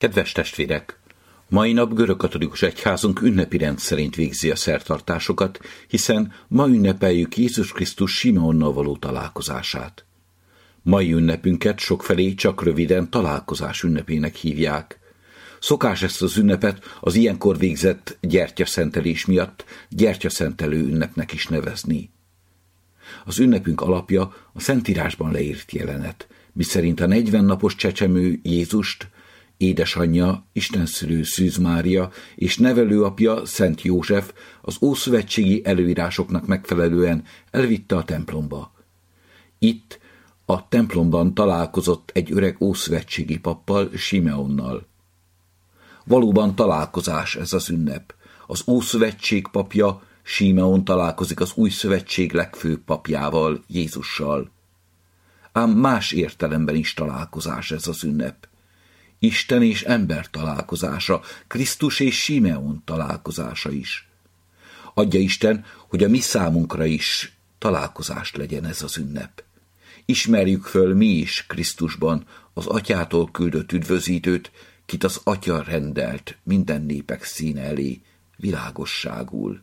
Kedves testvérek! Mai nap görögkatolikus egyházunk ünnepi rend szerint végzi a szertartásokat, hiszen ma ünnepeljük Jézus Krisztus Simeonnal való találkozását. Mai ünnepünket sokfelé csak röviden találkozás ünnepének hívják. Szokás ezt az ünnepet az ilyenkor végzett gyertyaszentelés miatt gyertyaszentelő ünnepnek is nevezni. Az ünnepünk alapja a Szentírásban leírt jelenet, miszerint a 40 napos csecsemő Jézust édesanyja, istenszülő Szűz Mária és nevelőapja Szent József az ószövetségi előírásoknak megfelelően elvitte a templomba. Itt a templomban találkozott egy öreg ószövetségi pappal, Simeonnal. Valóban találkozás ez az ünnep. Az Ószövetség papja, Simeon találkozik az Új Szövetség legfőbb papjával, Jézussal. Ám más értelemben is találkozás ez az ünnep. Isten és ember találkozása, Krisztus és Simeon találkozása is. Adja Isten, hogy a mi számunkra is találkozást legyen ez az ünnep. Ismerjük föl mi is Krisztusban az Atyától küldött üdvözítőt, kit az Atya rendelt minden népek színe elé, világosságul.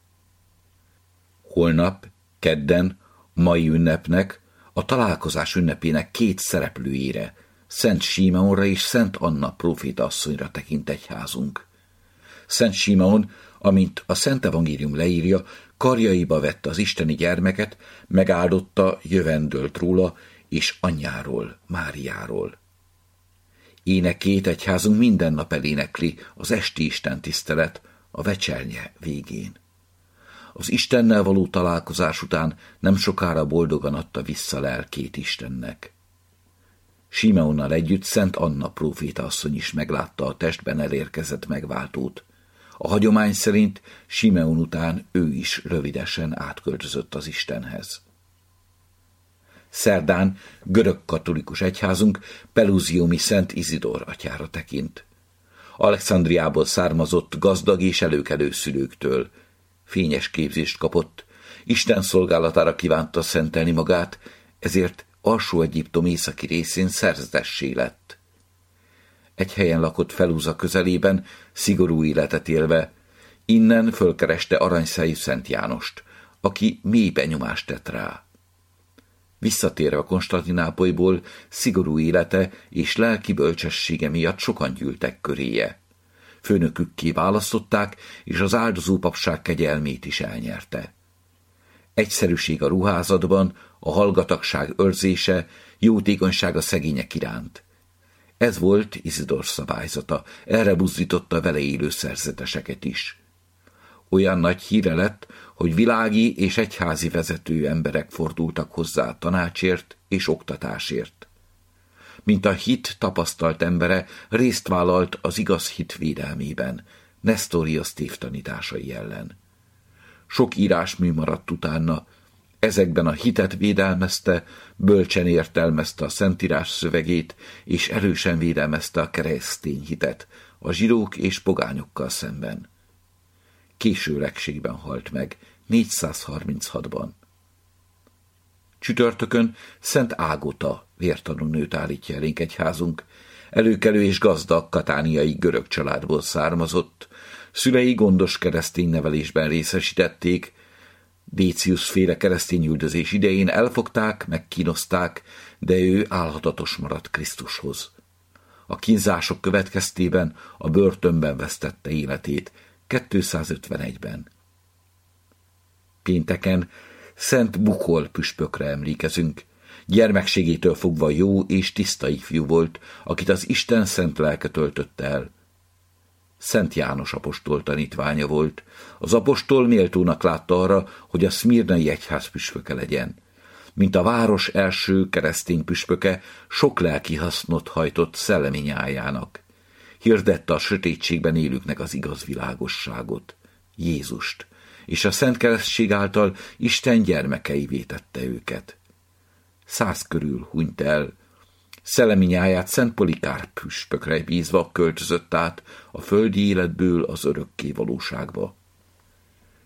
Holnap, kedden, mai ünnepnek, a találkozás ünnepének két szereplőjére, Szent Simeonra és Szent Anna prófétaasszonyra tekint egyházunk. Szent Simeon, amint a Szent Evangélium leírja, karjaiba vette az isteni gyermeket, megáldotta, jövendölt róla és anyjáról, Máriáról. Énekét egyházunk minden nap elénekli az esti istentisztelet a vecsernye végén. Az Istennel való találkozás után nem sokára boldogan adta vissza lelkét Istennek. Simeonnal együtt Szent Anna prófétaasszony is meglátta a testben elérkezett megváltót. A hagyomány szerint Simeon után ő is rövidesen átköltözött az Istenhez. Szerdán görögkatolikus egyházunk Pelusiumi Szent Izidor atyára tekint. Alexandriából származott gazdag és előkelő szülőktől. Fényes képzést kapott, Isten szolgálatára kívánta szentelni magát, ezért Alsó-Egyiptom északi részén szerzetessé lett. Egy helyen lakott Felúza közelében, szigorú életet élve, innen fölkereste aranyszájú Szent Jánost, aki mély benyomást tett rá. Visszatérve a Konstantinápolyból, szigorú élete és lelki bölcsessége miatt sokan gyűltek köréje. Főnökükké választották, és az áldozópapság kegyelmét is elnyerte. Egyszerűség a ruházatban, a hallgatagság őrzése, jótékonyság a szegények iránt. Ez volt Izidor szabályzata, erre buzdította vele élő szerzeteseket is. Olyan nagy híre lett, hogy világi és egyházi vezető emberek fordultak hozzá tanácsért és oktatásért. Mint a hit tapasztalt embere, részt vállalt az igaz hit védelmében, Nestorius tévtanításai ellen. Sok írásmű maradt utána, ezekben a hitet védelmezte, bölcsen értelmezte a Szentírás szövegét, és erősen védelmezte a keresztény hitet, a zsidók és pogányokkal szemben. Késő öregségben halt meg, 436-ban. Csütörtökön Szent Ágota vértanúnőt állítja elénk egyházunk, előkelő és gazdag katániai görög családból származott, szülei gondos keresztény nevelésben részesítették, Décius féle keresztényüldözés idején elfogták, megkínozták, de ő álhatatos maradt Krisztushoz. A kínzások következtében a börtönben vesztette életét 251-ben. Pénteken Szent Bukol püspökre emlékezünk. Gyermekségétől fogva jó és tiszta ifjú volt, akit az Isten szent lelke töltött el. Szent János apostol tanítványa volt. Az apostol méltónak látta arra, hogy a szmirnai egyház püspöke legyen. Mint a város első keresztény püspöke, sok lelki hasznot hajtott szellemi nyájának. Hirdette a sötétségben élőknek az igaz világosságot, Jézust, és a Szent Keresztség által Isten gyermekeivé tette őket. 100 körül hunyt el. Szellemi nyáját Szent Polikárp püspökre bízva költözött át a földi életből az örökké valóságba.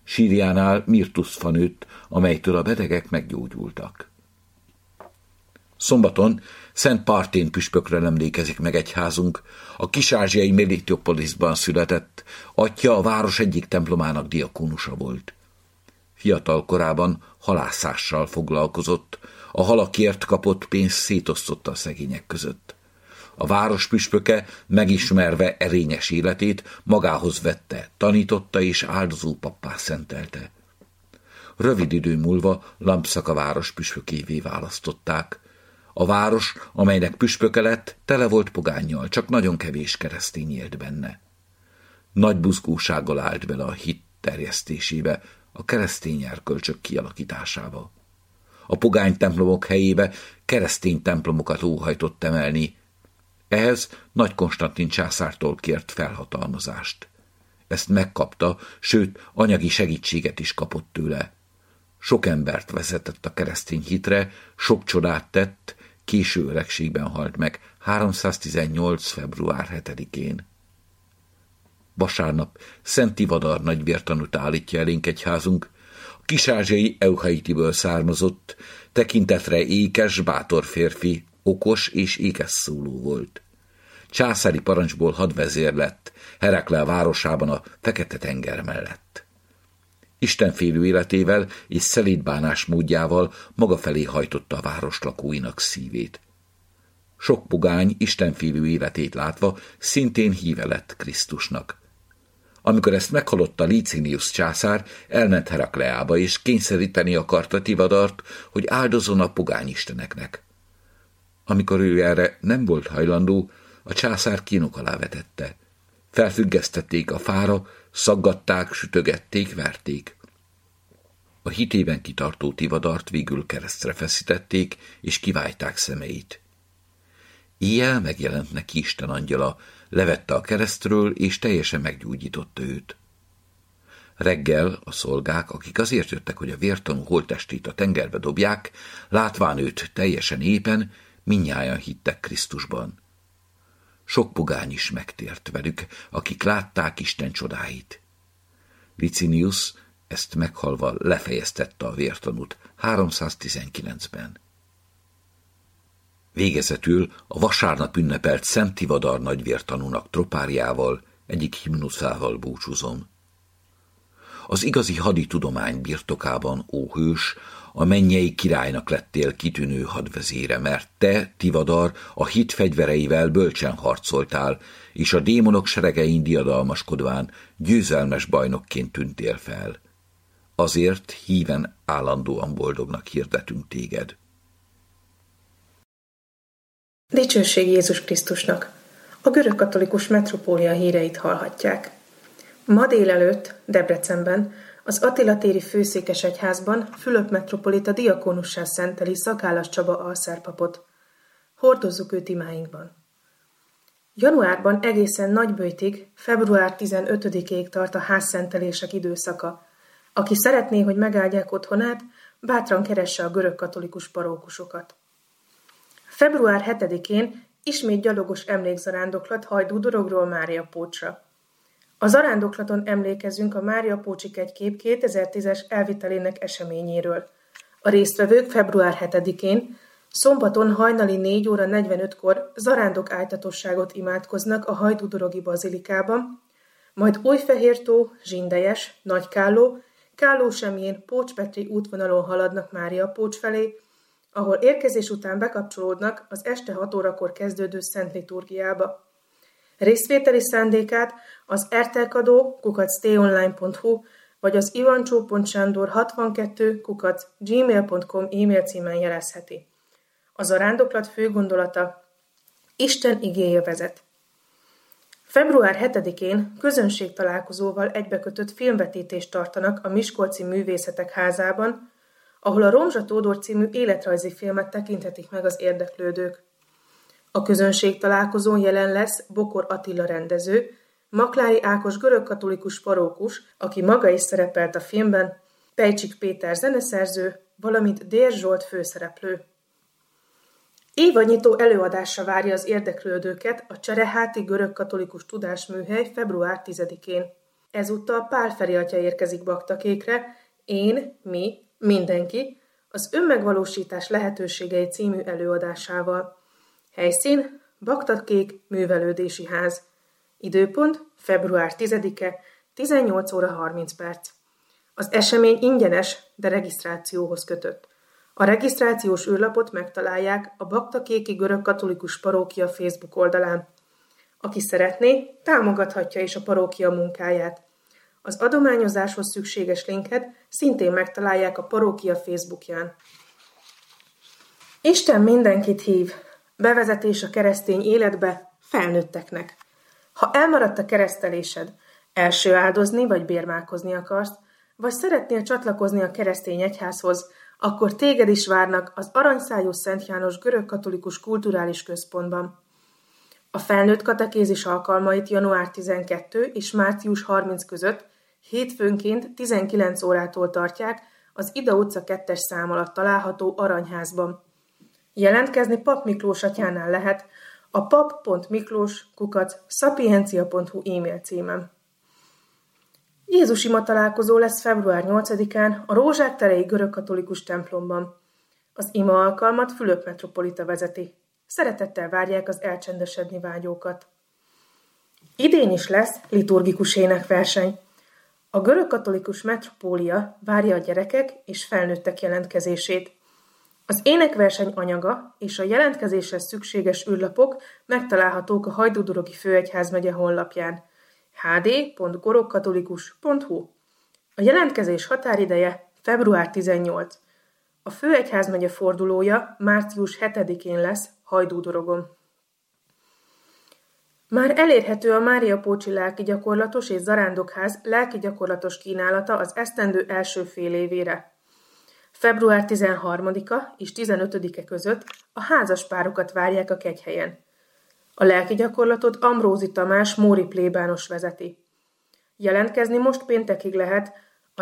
Sírjánál mirtuszfa nőtt, amelytől a betegek meggyógyultak. Szombaton Szent Martin püspökről emlékezik meg egyházunk, a kis-ázsiai Melitopolisban született, atya a város egyik templomának diakónusa volt. Fiatal korában halászással foglalkozott, a halakért kapott pénzt szétosztotta a szegények között. A város püspöke, megismerve erényes életét, magához vette, tanította és áldozó pappá szentelte. Rövid idő múlva Lampsaka város püspökévé választották. A város, amelynek püspöke lett, tele volt pogánnyal, csak nagyon kevés keresztény élt benne. Nagy buzgósággal állt bele a hit terjesztésébe, a keresztény erkölcsök kialakításába. A pogány templomok helyébe keresztény templomokat óhajtott emelni. Ehhez Nagy Konstantin császártól kért felhatalmazást. Ezt megkapta, sőt, anyagi segítséget is kapott tőle. Sok embert vezetett a keresztény hitre, sok csodát tett, késő öregségben halt meg, 318. február 7-én. Vasárnap Szent Tivadar nagyvértanút állítja elénk egyházunk, a kis-ázsiai Euchaitiből származott, tekintetre ékes, bátor férfi, okos és ékes szóló volt. Császári parancsból hadvezér lett, Herakleia városában a Fekete-tenger mellett. Istenfélő életével és szelíd bánásmódjával maga felé hajtotta a város lakóinak szívét. Sok pogány istenfélő életét látva szintén híve lett Krisztusnak. Amikor ezt meghallotta Licinius császár, elment Herakleába és kényszeríteni akarta Tivadart, hogy áldozzon a pogány isteneknek. Amikor ő erre nem volt hajlandó, a császár kínok alá vetette. Felfüggesztették a fára, szaggatták, sütögették, verték. A hitében kitartó Tivadart végül keresztre feszítették, és kivájták szemeit. Éjjel megjelent neki Isten angyala, levette a keresztről, és teljesen meggyógyította őt. Reggel a szolgák, akik azért jöttek, hogy a vértanú holttestét a tengerbe dobják, látván őt teljesen épen, mindnyájan hittek Krisztusban. Sok pogány is megtért velük, akik látták Isten csodáit. Licinius ezt meghalva lefejeztette a vértanút 319-ben. Végezetül a vasárnap ünnepelt Szent Tivadar nagyvértanúnak tropárjával, egyik himnuszával búcsúzom. Az igazi haditudomány birtokában, ó hős, a mennyei királynak lettél kitűnő hadvezére, mert te, Tivadar, a hit fegyvereivel bölcsen harcoltál, és a démonok seregein diadalmaskodván győzelmes bajnokként tűntél fel. Azért híven állandóan boldognak hirdetünk téged. Dicsőség Jézus Krisztusnak! A görögkatolikus metropólia híreit hallhatják. Ma délelőtt Debrecenben, az Attila téri főszékesegyházban Fülöp metropolita diakónussá szenteli Szakállas Csaba alszerpapot. Hordozzuk őt imáinkban. Januárban egészen Nagyböjtig, február 15-ig tart a házszentelések időszaka. Aki szeretné, hogy megáldják otthonát, bátran keresse a görögkatolikus parókusokat. Február 7-én ismét gyalogos emlékzarándoklat Hajdú-Dorogról Máriapócsra. A zarándoklaton emlékezünk a Máriapócsi kegykép 2010-es elvitelének eseményéről. A résztvevők február 7-én, szombaton hajnali 4 óra 45-kor zarándok áltatosságot imádkoznak a Hajdú-Dorogi bazilikában, majd Újfehértó, Zsindejes, Nagykálló, Kálló-Semjén, Pócs-Petri útvonalon haladnak Máriapócs felé, ahol érkezés után bekapcsolódnak az este 6 órakor kezdődő Szent Liturgiába. Részvételi szándékát az ertelkadó@tonline.hu vagy az ivancsó.sándor62@gmail.com e-mail címen jelezheti. A zarándoklat fő gondolata: Isten igéje vezet. Február 7-én közönségtalálkozóval egybekötött filmvetítést tartanak a Miskolci Művészetek Házában, ahol a Romzsa Tódor című életrajzi filmet tekinthetik meg az érdeklődők. A közönségtalálkozón jelen lesz Bokor Attila rendező, Maklári Ákos görögkatolikus parókus, aki maga is szerepelt a filmben, Pejcsik Péter zeneszerző, valamint Dér Zsolt főszereplő. Évadnyitó előadásra várja az érdeklődőket a Csereháti Görögkatolikus Tudásműhely február 10-én. Ezúttal Pál Feri atya érkezik Baktakékre, én, mi, mindenki, az önmegvalósítás lehetőségei című előadásával. Helyszín: Baktakék művelődési ház. Időpont: február 10-e, 18 óra 30 perc. Az esemény ingyenes, de regisztrációhoz kötött. A regisztrációs űrlapot megtalálják a Baktakéki Görögkatolikus Parókia Facebook oldalán. Aki szeretné, támogathatja is a parókia munkáját. Az adományozáshoz szükséges linket szintén megtalálják a parókia Facebookján. Isten mindenkit hív. Bevezetés a keresztény életbe felnőtteknek. Ha elmaradt a keresztelésed, első áldozni vagy bérmálkozni akarsz, vagy szeretnél csatlakozni a keresztény egyházhoz, akkor téged is várnak az Aranyszájú Szent János Görögkatolikus Kulturális Központban. A felnőtt katekézis alkalmait január 12 és március 30 között hétfőnként 19 órától tartják az Ida utca 2-es szám alatt található Aranyházban. Jelentkezni Pap Miklós atyánál lehet a pap.miklós@sapiencia.hu e-mail címen. Jézus ima találkozó lesz február 8-án a Rózsák terei görögkatolikus templomban. Az ima alkalmat Fülöp metropolita vezeti. Szeretettel várják az elcsendesedni vágyókat. Idén is lesz liturgikus énekverseny. A görögkatolikus metropólia várja a gyerekek és felnőttek jelentkezését. Az énekverseny anyaga és a jelentkezéshez szükséges űrlapok megtalálhatók a Hajdúdorogi Főegyházmegye honlapján hd.gorogkatolikus.hu. A jelentkezés határideje február 18. A Főegyházmegye fordulója március 7-én lesz Hajdúdorogon. Már elérhető a Mária Pócsi lelkigyakorlatos és zarándokház lelkigyakorlatos kínálata az esztendő első fél évére. Február 13-a és 15-e között a házaspárokat várják a Kegyhelyen. A lelkigyakorlatot Ambrózi Tamás Móri plébános vezeti. Jelentkezni most péntekig lehet a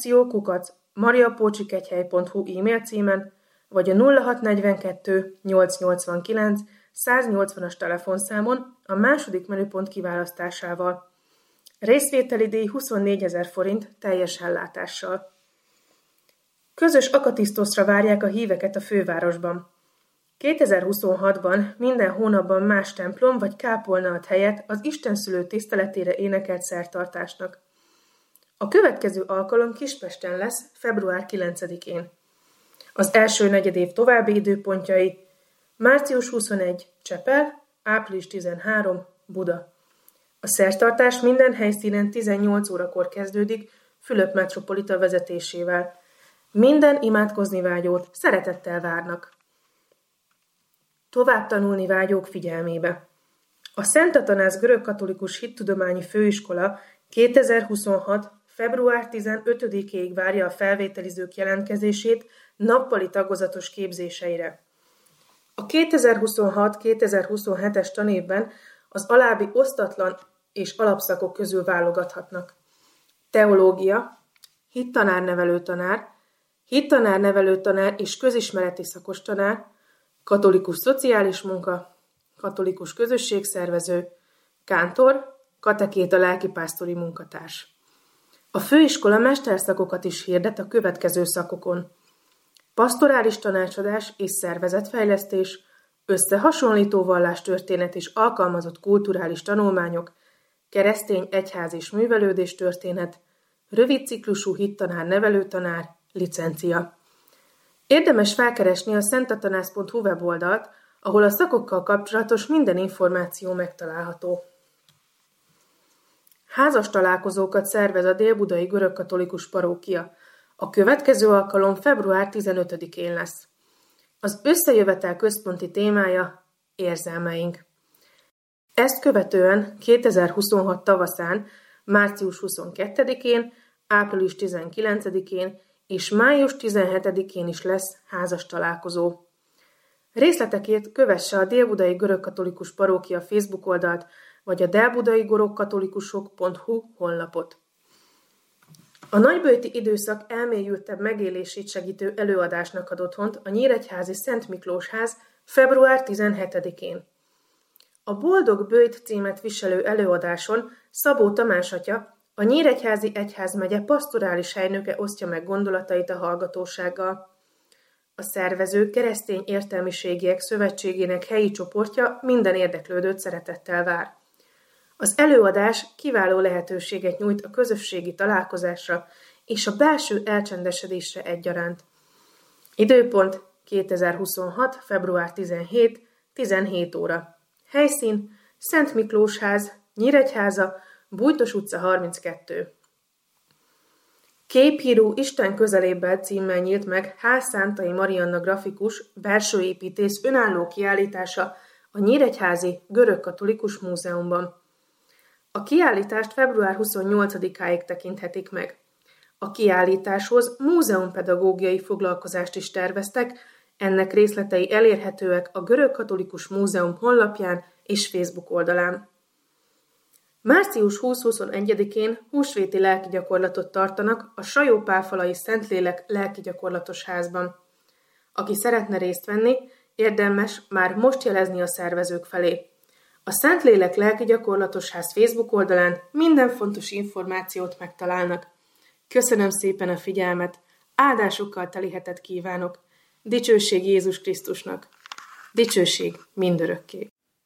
recepció@mariapócsikegyhely.hu e-mail címen, vagy a 0642 889 180-as telefonszámon a második menüpont kiválasztásával. Részvételi díj 24 000 forint teljes ellátással. Közös akatisztoszra várják a híveket a fővárosban. 2026-ban minden hónapban más templom vagy kápolna ad helyet az Istenszülő tiszteletére énekelt szertartásnak. A következő alkalom Kispesten lesz február 9-én. Az első negyedév további időpontjai: március 21 Csepel, április 13 Buda. A szertartás minden helyszínen 18 órakor kezdődik Fülöp metropolita vezetésével. Minden imádkozni vágyót szeretettel várnak. Tovább tanulni vágyók figyelmébe. A Szent Atanász Görögkatolikus Hittudományi Főiskola 2026. február 15-ig várja a felvételizők jelentkezését nappali tagozatos képzéseire. A 2026-2027-es tanévben az alábbi osztatlan és alapszakok közül válogathatnak: teológia, hittanár-nevelőtanár, hittanár-nevelőtanár és közismereti szakos tanár, katolikus szociális munka, katolikus közösségszervező, kántor, katekéta lelkipásztori munkatárs. A főiskola mesterszakokat is hirdet a következő szakokon: pastorális tanácsadás és szervezetfejlesztés, összehasonlító vallástörténet és alkalmazott kulturális tanulmányok, keresztény egyház és művelődés történet, rövid ciklusú hittanár-nevelőtanár, licencia. Érdemes felkeresni a szentatanász.hu weboldalt, ahol a szakokkal kapcsolatos minden információ megtalálható. Házas találkozókat szervez a Dél-Budai Görögkatolikus Parókia. A következő alkalom február 15-én lesz. Az összejövetel központi témája érzelmeink. Ezt követően 2026 tavaszán, március 22-én, április 19-én és május 17-én is lesz házas találkozó. Részletekért kövesse a Dél-Budai Görögkatolikus Parókia Facebook oldalt, vagy a delbudaigorogkatolikusok.hu honlapot. A nagyböjti időszak elmélyültebb megélését segítő előadásnak ad otthont a nyíregyházi Szent Miklós ház február 17-én. A Boldog Böjt címet viselő előadáson Szabó Tamás atya, a Nyíregyházi Egyházmegye pastorális helynöke osztja meg gondolatait a hallgatósággal. A szervezők Keresztény Értelmiségiek Szövetségének helyi csoportja minden érdeklődőt szeretettel vár. Az előadás kiváló lehetőséget nyújt a közösségi találkozásra és a belső elcsendesedésre egyaránt. Időpont 2026. február 17. 17 óra. Helyszín Szent Miklósház, Nyíregyháza, Bújtos utca 32. Képíró Isten közelébbel címmel nyílt meg H. Szántai Marianna grafikus, belsőépítész önálló kiállítása a Nyíregyházi Görögkatolikus Múzeumban. A kiállítást február 28-áig tekinthetik meg. A kiállításhoz múzeumpedagógiai foglalkozást is terveztek, ennek részletei elérhetőek a Görögkatolikus Múzeum honlapján és Facebook oldalán. Március 20-21-én húsvéti lelkigyakorlatot tartanak a Sajó-Pálfalai Szentlélek lelkigyakorlatos házban. Aki szeretne részt venni, érdemes már most jelezni a szervezők felé. A Szentlélek lelkigyakorlatos ház Facebook oldalán minden fontos információt megtalálnak. Köszönöm szépen a figyelmet, áldásokkal teli hetet kívánok. Dicsőség Jézus Krisztusnak! Dicsőség mindörökké!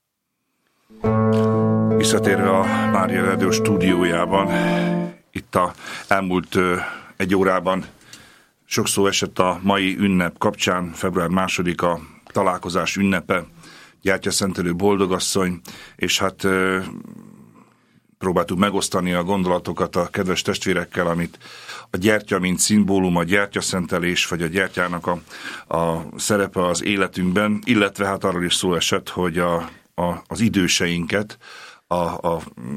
Visszatérve a Mária Rádió stúdiójában, itt a elmúlt egy órában sok szó esett a mai ünnep kapcsán, február 2-a találkozás ünnepe, Gyertyaszentelő Boldogasszony, és hát próbáltuk megosztani a gondolatokat a kedves testvérekkel, amit a gyertya, mint szimbólum, a gyertyaszentelés, vagy a gyertyának a szerepe az életünkben, illetve hát arról is szó esett, hogy az időseinket, a